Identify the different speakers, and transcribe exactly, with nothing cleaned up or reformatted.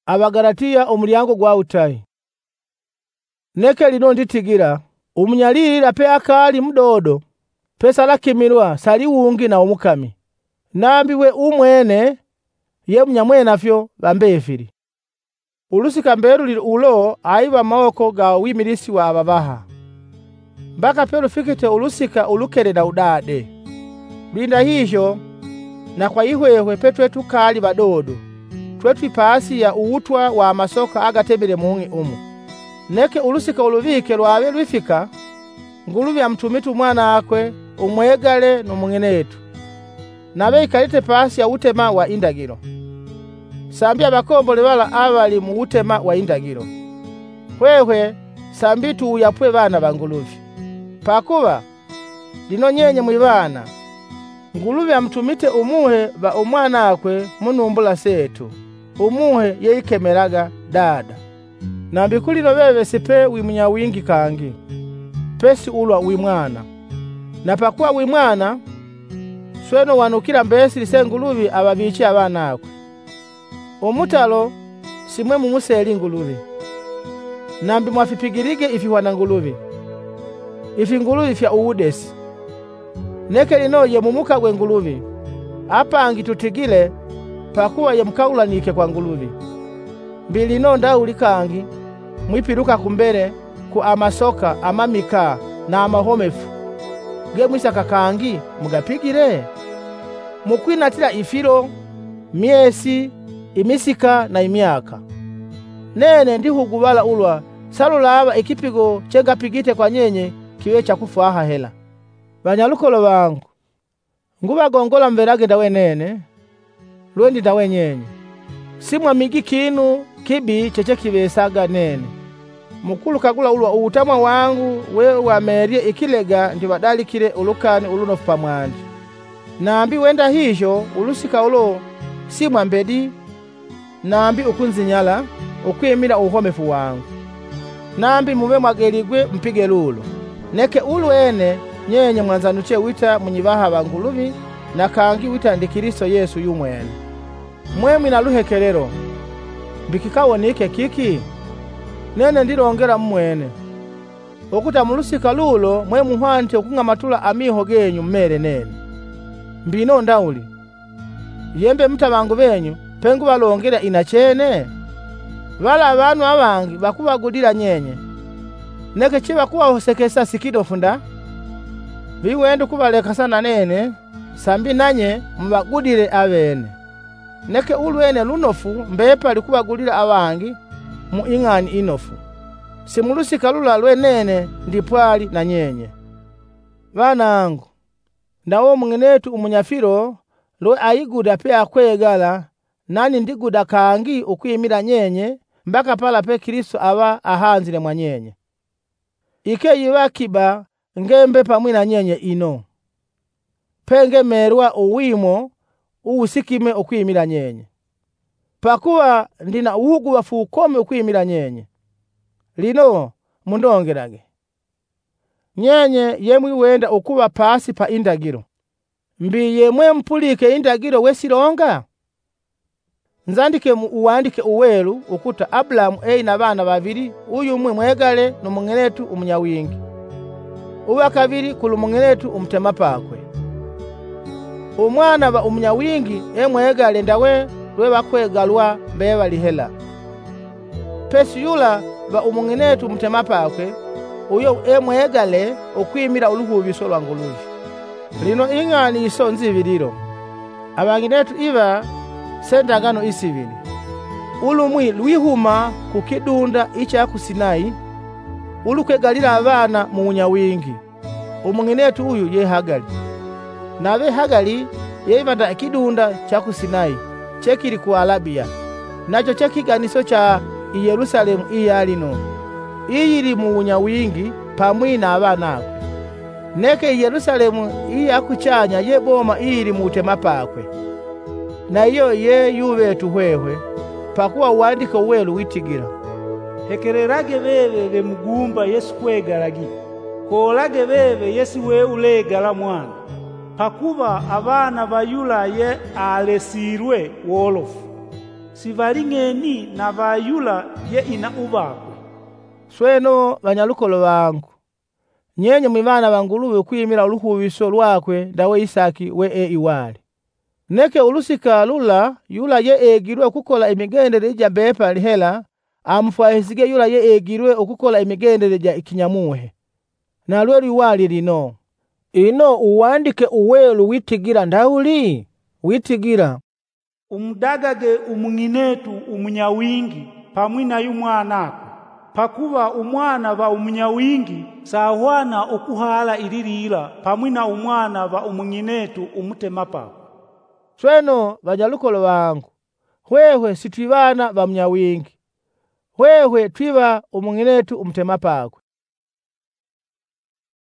Speaker 1: Abagalatiya umulyango gwa utayi. Neke lino nditigira umunyalilila pe akali mudodo pesa lakimirwa saliwungi na umukami nambiwe umwene ye munyamwenafyo bambefili ulusika mbelulile ulo aiba mawoko ga wimilisi wa ababaha mbaka pelo fikite ulusika ulukele na udade binda hivyo na kwa ihwehwe petwe tukali badodo twetwi pasi ya uutwa wa masoka agatebele muungi umu neke ulusika uluvike lwawe lwifika nguluvi amtumitu mwana akwe umwegale n'umung'enetu nabe ikalite pasi ya utema wa indagiro sambi abakombole bala abali mu utema wa indagiro hwehwe sambi tuyapwe bana banguluvi pakuba lino nyenye mwibana nguluvi amtumite umuhe ba umwana akwe munumbula setu umuhe yeikemelaga dada nambi kulino bebe sipe wimunya wingi kangi pesi ulwa wimwana na pakuwa wimwana sweno wanukila mbesi lisenguluvi ababichi abana akwe umutalo simwe mumuseli nguluvi nambi mwafipigirige ifiwana nguluvi ifi nguluvi fya uudesi neke lino ye mumuka gwe nguluvi apangi tutigile pakuwa ye mukaulanike kwa nguluvi mbilino ndauli kangi mwipiruka kumbele ku amasoka amamika na amahomefu ge mwisaka kangi mugapigire mukwinatila ifilo miesi imisika na imyaka nene ndihugubala ulwa salulaba ikipigo chengapigite kwa nyenye kiwe cha kufaha hela banyalukolo bangu ngubagongola mvelage ndawe nene lwendi ndawe nyenye simwa migi kinu kibi cheche kibesaga nene mukulu kagula ulwa utamwa wangu we wamerie ikilega ndibadali kile ulukani ulunofu pamwandi nambi wenda hivyo ulusika ulo simwa mbedi nambi ukunzinyala ukwimila uhomefu wangu nambi mube mwageligwe mpige lulo neke ulwene nyenye mwanzanuche wita munyibaha banguluvi na kangi wita ndi Kristo Yesu yumwene mwemi na luhekelero mbikikawonike kiki nene ndilongera mmwene okuta mulusika lulo mwe muhwante okung'amatula amiho genyu mmere nene mbino ndauli yembe mutabangu benyu pengu balongera inachene bala abantu abangi bakubagudira nyenye neke chiba kubahosekesa sikidofu nda biwende kubaleka sana nene sambi nanye mubagudire abene neke ulwene lunofu mbepa likubagudira abangi mu ing'ani inofu simulusika lula lwenene ndipwali na nyenye banangu ndawo mung'enetu umunyafiro lwe ayiguda pe akwegala nani ndiguda kangi ukwimira nyenye mbaka pala pe Kristo aba ahanzile mwa nyenye ike yiba kiba ngembe pamwi na nyenye ino penge merwa uwimo uwusikime ukwimira nyenye pakuwa ndina uhugu wafu ukome ukwimira nyenye lino mundongerage nyenye yemwi wenda ukuba pasi pa indagiro mbi yemwe mpulike indagiro wesilonga nzandike uwandike uwelu ukuta Abrahamu ei na bana babiri uyu umwe mwegale n'umung'enetu umunyawingi uwa kabiri kulu mung'enetu umutema pakwe umwana ba umunyawingi emwegale ndawe lwe bakwegalwa mbeba lihela pesi yula ba umung'enetu umutema pakwe uyo emwegale okwimira uluhubiso lwa nguluvi lino ing'ani iso nzibililo abanginetu iba sendagano isibili ulumwi lwihuma kukidunda icha kusinai ulukwegalira abana mu munyawingi umung'enetu uyu ye Hagali nabe Hagali yeibanda ikidunda cha kusinai chekili ku Arabia nacho chekiganiso cha Yerusalemu iyalino iyili mu munyawingi pamwi na abana akwe neke Yerusalemu iyakuchanya ye boma iyili mu utema pakwe na iyo ye yubetu hwehwe pakuwa uwandika uwelu witigira
Speaker 2: hekererage bebe be mugumba Yesu kwegalagi kolage bebe Yesu we ulegala mwana pakuba abana bayula ye alesirwe wolofu sivaling'eni na vayula ye ina uvakwe.
Speaker 1: Sweno banyalukolo bangu, nyenye mwivana ba Nguluwe kwimila uluhuwiso lwakwe ndawe Isaki we e iwali. Neke ulusika lula yula ye egirwe okukola imigendere ja bepa lihela amufwahisige yula ye egirwe okukola imigendere ja ikinyamuhe. Na lwe liwali lino ino uwandike uwelu witigira ndauli witigira
Speaker 2: umudagage umung'inetu umunyawingi pamwina y'umwanako, pakuba umwana va umunyawingi sahwana okuhala ililila pamwina umwana va umung'inetu umutema pako.
Speaker 1: Sweno banyalukolo bangu, hwehwe situibana ba munyawingi, hwehwe twiba umung'inetu umutema pakwe.